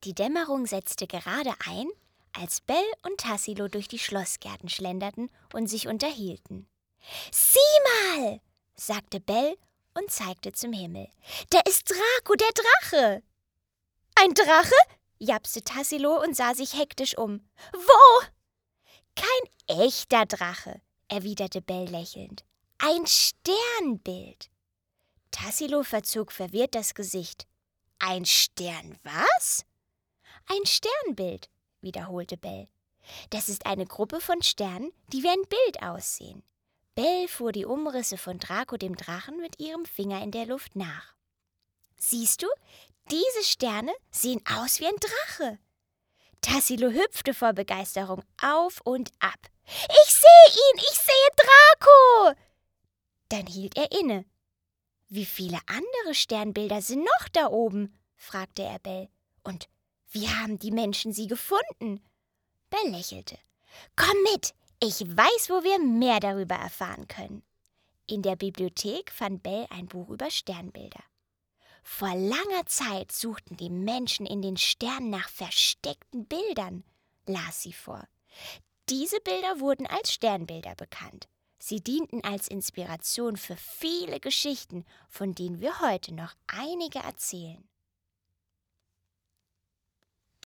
Die Dämmerung setzte gerade ein, als Bell und Tassilo durch die Schlossgärten schlenderten und sich unterhielten. »Sieh mal«, sagte Bell und zeigte zum Himmel. »Da ist Draco, der Drache!« »Ein Drache?« japste Tassilo und sah sich hektisch um. »Wo?« »Kein echter Drache«, erwiderte Bell lächelnd. »Ein Sternbild.« Tassilo verzog verwirrt das Gesicht. »Ein Stern was?« »Ein Sternbild«, wiederholte Bell. »Das ist eine Gruppe von Sternen, die wie ein Bild aussehen.« Bell fuhr die Umrisse von Draco dem Drachen mit ihrem Finger in der Luft nach. »Siehst du, diese Sterne sehen aus wie ein Drache.« Tassilo hüpfte vor Begeisterung auf und ab. »Ich sehe ihn! Ich sehe Draco!« Dann hielt er inne. »Wie viele andere Sternbilder sind noch da oben?« fragte er Bell. »Und wie haben die Menschen sie gefunden?« Bell lächelte. »Komm mit! Ich weiß, wo wir mehr darüber erfahren können.« In der Bibliothek fand Bell ein Buch über Sternbilder. Vor langer Zeit suchten die Menschen in den Sternen nach versteckten Bildern, las sie vor. Diese Bilder wurden als Sternbilder bekannt. Sie dienten als Inspiration für viele Geschichten, von denen wir heute noch einige erzählen.